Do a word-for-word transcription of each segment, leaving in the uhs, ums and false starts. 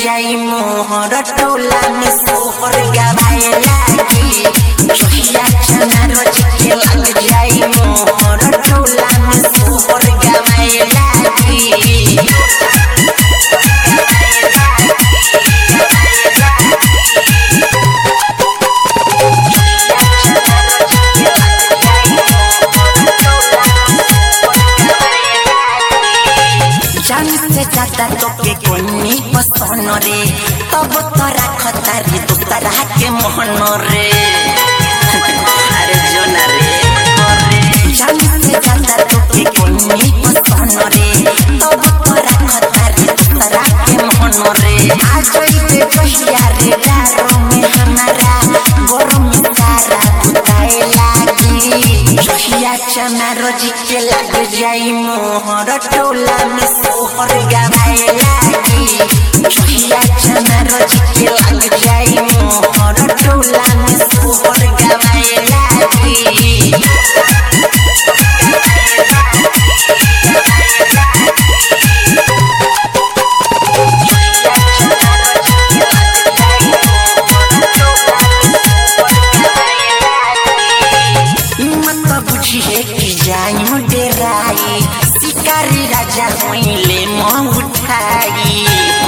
जाई मोहर टोला में सोहर गवाए लागी जोहिया चना रोज के लग जाई मोहर टोला में सोहर गवाए लागी ज्यादा तो के कोनी पसंद रे तब तो रखता रे दूसरा के मोहन रे अरे जोना रे जान से ज्यादा तो के कोनी पसंद रे तब तो रखता रे दूसरा के मोहन रे आज इते कहिया रे डारो में हमारा गरम सारा बुताए लागी जोहिया चना रोज के लग जाई मोहर टोला में सोहर गवाए लागी जोहिया चना रोज के लग जाई मोहर टोला में सोहर गवाए लागी शिकारी राजा होइले म उठाई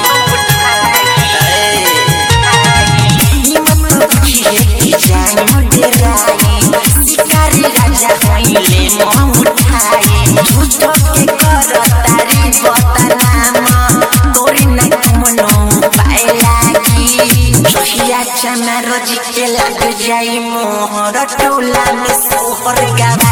शिकारी राजा होइले म उठाई झूठो के कर तारी बतनाम तोरी न मनो पाए लागी जोहिया चना रोज के लग जाई मोहर टोला में सोहर गवा